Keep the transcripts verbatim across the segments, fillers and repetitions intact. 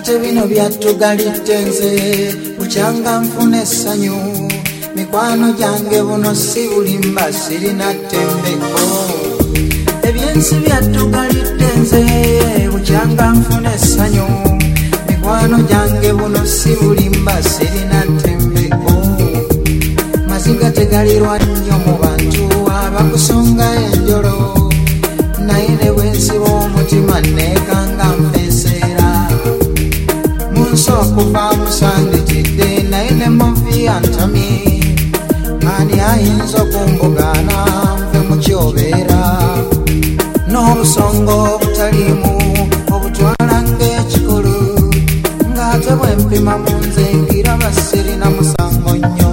ate bino byatugalidde nze bukyanga nfuna essanyu mikwano gyange buno si bulimba sirina ttembeko ebyensi byatugalidde nze bukyanga nfuna essanyu mikwano gyange buno si bulimba sirina ttembeko maziga tegalirwa nnyo mu bantu abakusonga enjolo naye ne bwensiba omutima neekanga nfeeseera munsi okuva musandikidde naye ne muvi antamye ani ayinza okumbugaana nve mukyobeera n'obusongo obutaliimu obutwala ng'ekikulu ng'ate bwempima mu nze ngiraba sirina musango nnyo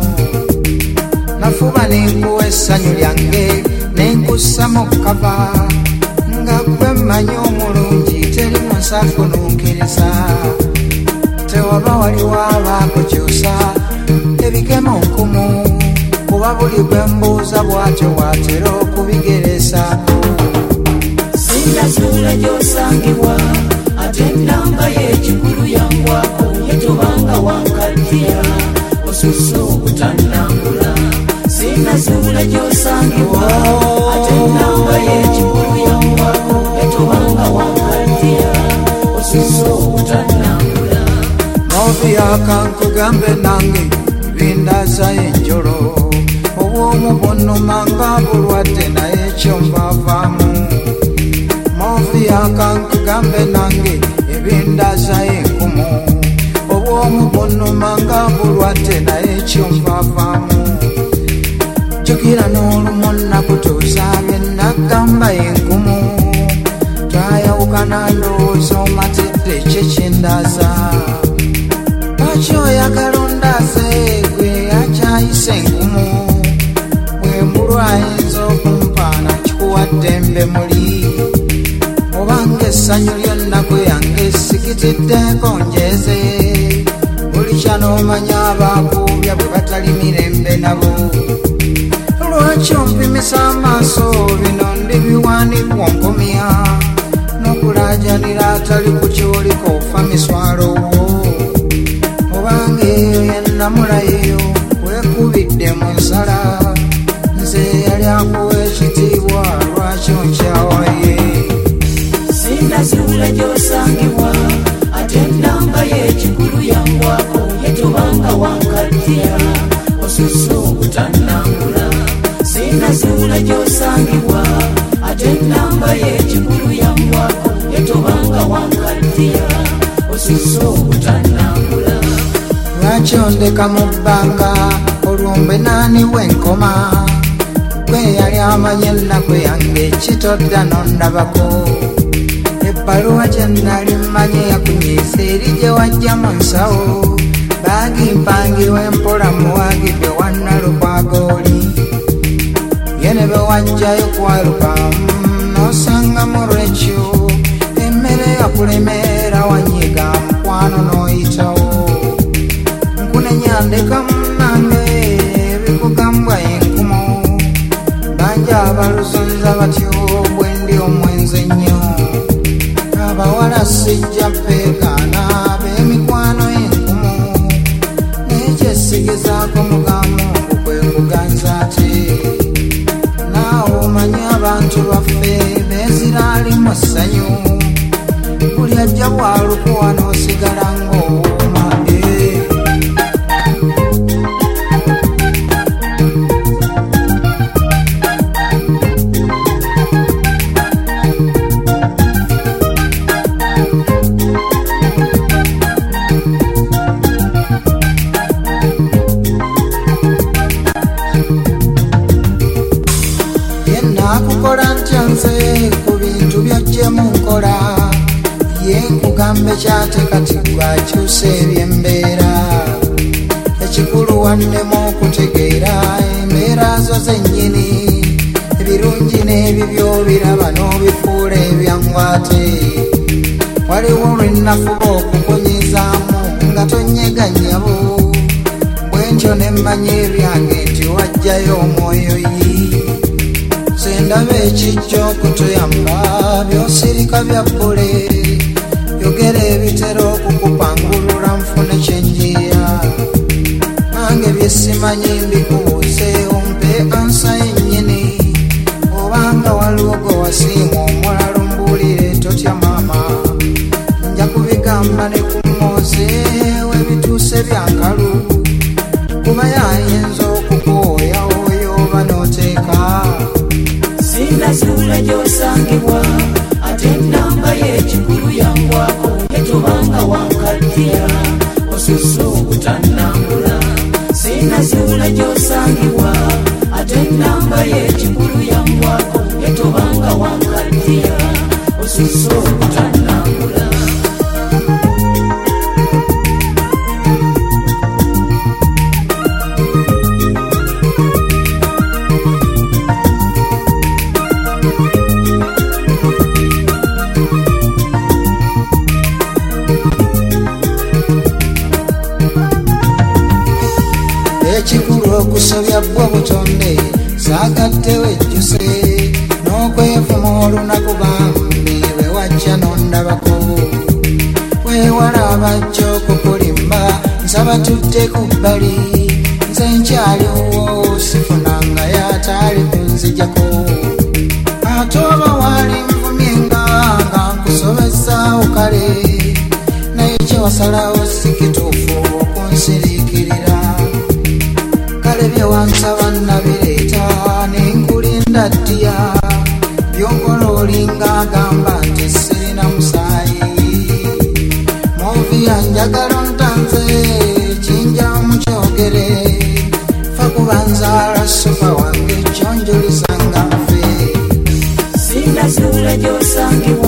nafuba nenkuwa essanyu lyange nenkussa mu kkapa nga gwe mmanyi omulungi teri munsakununkiriza tewaba waliwo abaakukyusa ebigemo nkumu kuba buli gwe mbuuza bw'atyo bw'atera okubigeresaako sindazuula gy'osangibwa ate ennamba y'ekikulu yangwako yetobanga wankaddiya osusse obutannambula sindazuula gy'osangibwa ate ennamba y'ekikulu yangwako yetobanga wankaddiya osusse obutannambula movi akankugambe nange bindaza enjolo obwomu bunnuma nga bulwadde naye ekyo mbavaamu movi akankugambe nange ebindaza enkumu obwomu bunnuma nga bulwadde naye ekyo mbavaamu jjukira n'olumu nakutuuza bye nagamba enkumu twayawukana ndowooza omatidde kyekindaza lwaki oyagala ondaze gwe akyayise enkumu bwe mbulu ayinza okumpaana kikuwaddembe muli obanga essanyu ly'ennaku yange sikitiddeko njeze buli kyanoomanya abaakuubya bwe batali mirembe nabo lwaki ompimisa amaaso bino ndibiwaanibwa onkomya n'okulaajanira atali ku kyoliko ofa miswalo wo obanga eyo yennamulayo wekubidde mu nsala nze yali akuwa ekitiibwa lwaki onkyawaye sindazuula gy'osangibwa ate ennamba y'ekikulu yangwako yetobanga wankaddiya osusse obutannambula sindazuula gy'osangibwa ate ennamba y'ekikulu yangwako yetobanga wankaddiya osusse obutannambula lwaki ondeka mu bbanga olwombe naani bwenkoma gwe yali amanye ennaku yange kitodda nondabako ebbaluwa gye nnali mmanye yakunyiisa eri gye wajja mu nsawo baagi mpangiwe mpola muwaagidde wannalukwaga oli ye ne be wajjayo kwaluka n'osanga mu lwekyo emmere yakulemeera wanyiga mukwano n'oyitawo nkunenya munange ebikugambwa enkumu banja abaluzunza batyo bwe ndi omwenzi ennyo abawala sijja peekaana b'emikwano enkumu n'ekyesigezaako mugamu kwe kuganza ate naawe omanyi abantu baffe beeziraali mu ssanyu buli ajja bwalukuwa n'osigala ng'owooma munkola ye nkugambe kyate kati gwakyusa ebyembeera ekikulu wannemu okutegeera embeera zo zennyini ebirungi n'ebibyo biraba n'obifuula ebyangwate waliwo lwennafuba okukonyezaamu nga tonyeganyabo bwentyo nemmanyi ebyange nti wajjayo omwoyo yi sendaba ekijja okutuyamba byosirika bya bbule yogera ebitera okukupa simanyi mbikubuuze ompe ansa yennyini obanga waliwo gwe wasiima omulala ombuulire totya maama nja kubigamba ne ku mmooze webituuse byankalu kuba yayinza okukooya oyo oba n'oteeka sinnazuula gy'osangibwa ate ennamba y'ekikulu yambwako yetubanga wankaddiya osusse obutannambula sinnazuula gy'osangibwa ate ennamba y'ekikulu yambwako yetubanga wankaddiya osusse obutannambula ekikulu okusobya bwo butonde saagaddewo ejjuse n'okwevuma olunaku bambi bwe wajja n'ondabako weewala abajja okukulimba nsaba tudde ku bbali nze nkyaliwo sifunanga yataali kunzijako ate oba waali nvumyenga nga nkusobezaawo kale naye kyewasalawo sikituufu okunsiriikirira kale byewansaba nabireeta nenkulinda ddiya byonkola olinga agamba nti sirina musaayi movi yanjagala ntanze kinja mukyogere fa kubanzaala sofa wange kyonjulizanga nfe sinnazuula gy'osangibwa